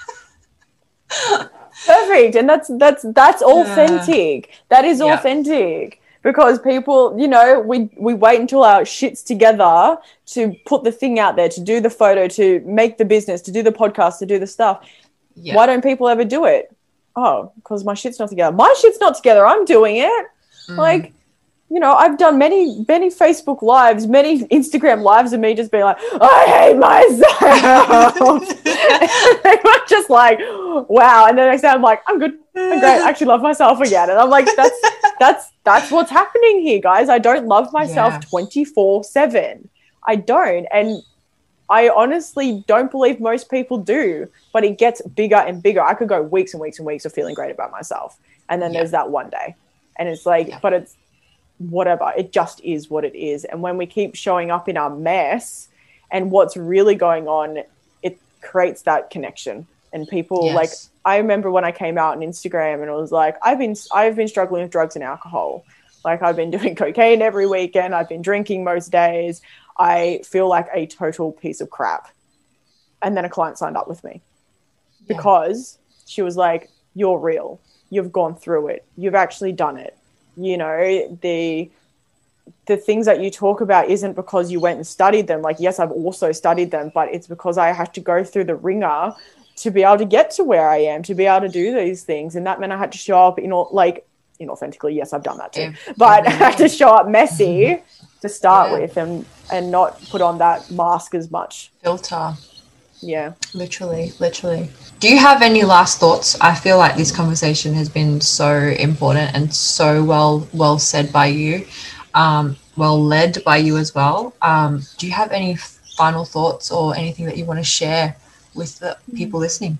Perfect. And that's authentic. That is authentic, because people, you know, we wait until our shit's together to put the thing out there, to do the photo, to make the business, to do the podcast, to do the stuff. Why don't people ever do it? Oh, because my shit's not together. My shit's not together. I'm doing it. Like, you know, I've done many Facebook lives, many Instagram lives of me just being like, I hate myself. And I'm just like, wow. And the next day I'm like, I'm good. I'm great. I actually love myself again. And I'm like, that's what's happening here, guys. I don't love myself 24/7. I don't. And I honestly don't believe most people do, but it gets bigger and bigger. I could go weeks and weeks and weeks of feeling great about myself. And then there's that one day. And it's like, but it's whatever. It just is what it is. And when we keep showing up in our mess and what's really going on, it creates that connection. And people like, I remember when I came out on Instagram and it was like, I've been struggling with drugs and alcohol. Like, I've been doing cocaine every weekend. I've been drinking most days. I feel like a total piece of crap. And then a client signed up with me because she was like, you're real. You've gone through it. You've actually done it. You know, the things that you talk about isn't because you went and studied them. Like, yes, I've also studied them, but it's because I had to go through the ringer to be able to get to where I am, to be able to do these things. And that meant I had to show up inauthentically. Yes, I've done that too. But I had to show up messy to start with and not put on that mask as much. Filter. Yeah. Literally. Do you have any last thoughts? I feel like this conversation has been so important and so well said by you, well led by you as well. Do you have any final thoughts or anything that you want to share with the people listening?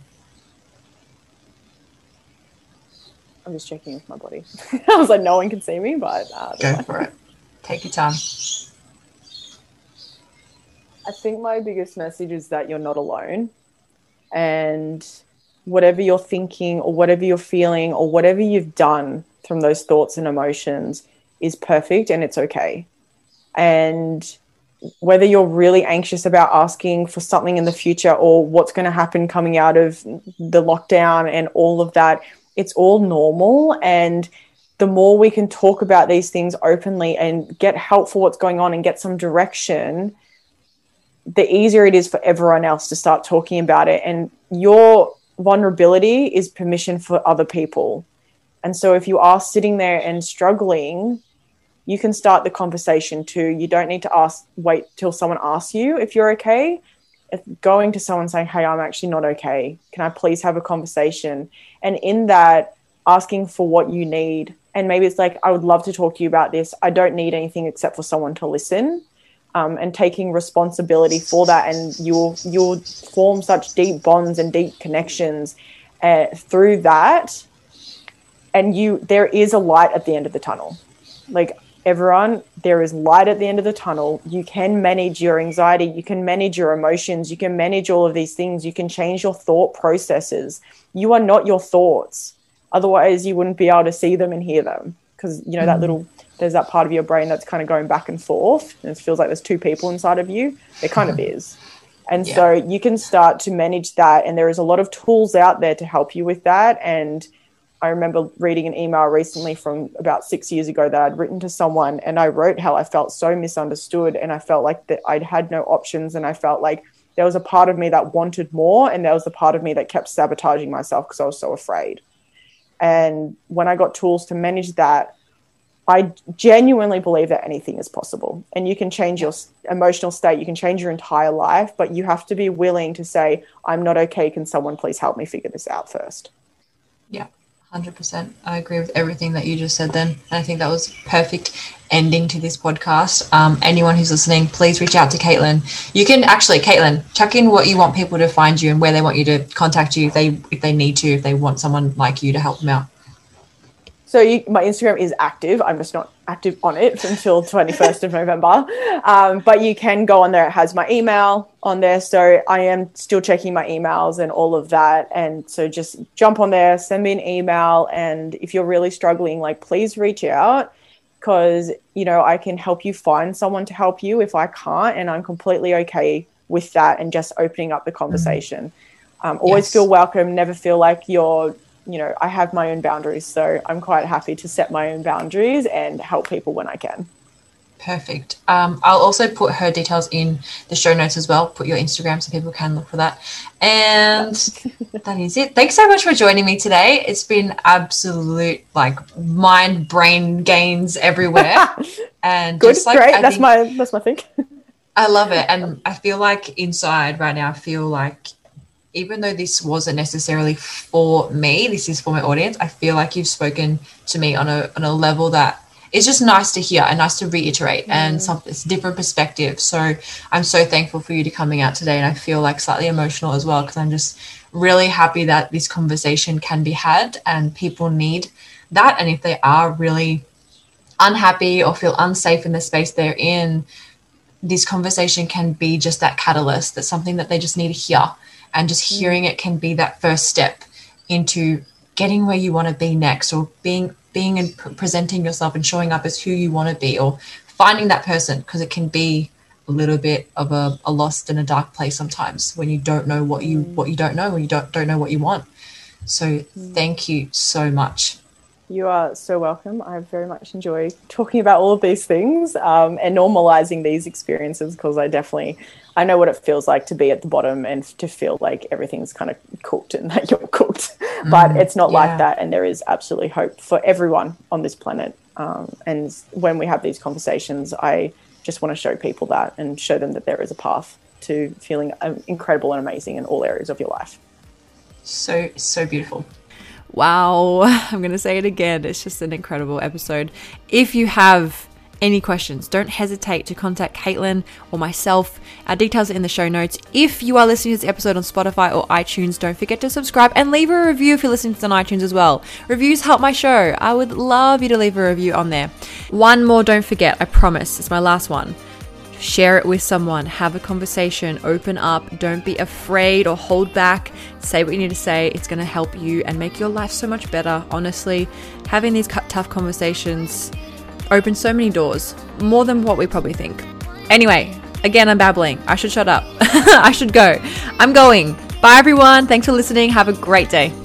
I'm just checking with my body. I was like, no one can see me, but Go for it. Take your time. I think my biggest message is that you're not alone, and whatever you're thinking or whatever you're feeling or whatever you've done from those thoughts and emotions is perfect and it's okay. And whether you're really anxious about asking for something in the future or what's going to happen coming out of the lockdown and all of that, it's all normal. And the more we can talk about these things openly and get help for what's going on and get some direction, the easier it is for everyone else to start talking about it. And your vulnerability is permission for other people. And so if you are sitting there and struggling, you can start the conversation too. You don't need to wait till someone asks you if you're okay. If going to someone saying, hey, I'm actually not okay. Can I please have a conversation? And in that, asking for what you need. And maybe it's like, I would love to talk to you about this. I don't need anything except for someone to listen. And taking responsibility for that. And you'll form such deep bonds and deep connections through that. And there is a light at the end of the tunnel. Like, everyone, there is light at the end of the tunnel. You can manage your anxiety. You can manage your emotions. You can manage all of these things. You can change your thought processes. You are not your thoughts. Otherwise, you wouldn't be able to see them and hear them. Because, you know, there's that part of your brain that's kind of going back and forth. And it feels like there's two people inside of you. It kind of is. And so you can start to manage that. And there is a lot of tools out there to help you with that. And I remember reading an email recently from about 6 years ago that I'd written to someone, and I wrote how I felt so misunderstood, and I felt like that I'd had no options, and I felt like there was a part of me that wanted more, and there was a part of me that kept sabotaging myself because I was so afraid. And when I got tools to manage that, I genuinely believe that anything is possible, and you can change your emotional state. You can change your entire life, but you have to be willing to say, I'm not okay. Can someone please help me figure this out first? Yeah. 100%. I agree with everything that you just said then. And I think that was perfect ending to this podcast. Anyone who's listening, please reach out to Caitlin. You can actually, Caitlin, chuck in what you want people to find you and where they want you to contact you if they need to, if they want someone like you to help them out. So my Instagram is active. I'm just not active on it until 21st of November. But you can go on there. It has my email on there. So I am still checking my emails and all of that. And so just jump on there, send me an email. And if you're really struggling, like, please reach out, because, you know, I can help you find someone to help you if I can't. And I'm completely okay with that and just opening up the conversation. Always feel welcome. Never feel like I have my own boundaries, so I'm quite happy to set my own boundaries and help people when I can. Perfect. I'll also put her details in the show notes as well. Put your Instagram so people can look for that. And that is it. Thanks so much for joining me today. It's been absolute, like, mind brain gains everywhere. And good, just, like, great. That's my thing. I love it. And I feel like inside right now, I feel like, even though this wasn't necessarily for me, this is for my audience, I feel like you've spoken to me on a level that is just nice to hear and nice to reiterate and it's a different perspective. So I'm so thankful for you to coming out today, and I feel like slightly emotional as well because I'm just really happy that this conversation can be had and people need that. And if they are really unhappy or feel unsafe in the space they're in, this conversation can be just that catalyst. That's something that they just need to hear. And just hearing it can be that first step into getting where you want to be next, or being and presenting yourself and showing up as who you want to be, or finding that person, because it can be a little bit of a lost and a dark place sometimes when you don't know what you don't know, when you don't know what you want. So thank you so much. You are so welcome. I very much enjoy talking about all of these things and normalizing these experiences, because I know what it feels like to be at the bottom and to feel like everything's kind of cooked and that you're cooked. But it's not like that, and there is absolutely hope for everyone on this planet. And when we have these conversations, I just want to show people that and show them that there is a path. to feeling incredible and amazing in all areas of your life. So beautiful. Wow. I'm going to say it again. It's just an incredible episode. If you have any questions, don't hesitate to contact Caitlin or myself. Our details are in the show notes. If you are listening to this episode on Spotify or iTunes, don't forget to subscribe and leave a review if you're listening to this on iTunes as well. Reviews help my show. I would love you to leave a review on there. One more, don't forget, I promise, it's my last one. Share it with someone, have a conversation, open up, don't be afraid or hold back, say what you need to say. It's going to help you and make your life so much better. Honestly, having these tough conversations opens so many doors, more than what we probably think. Anyway, again, I'm babbling. I should shut up. I should go. I'm going. Bye everyone. Thanks for listening. Have a great day.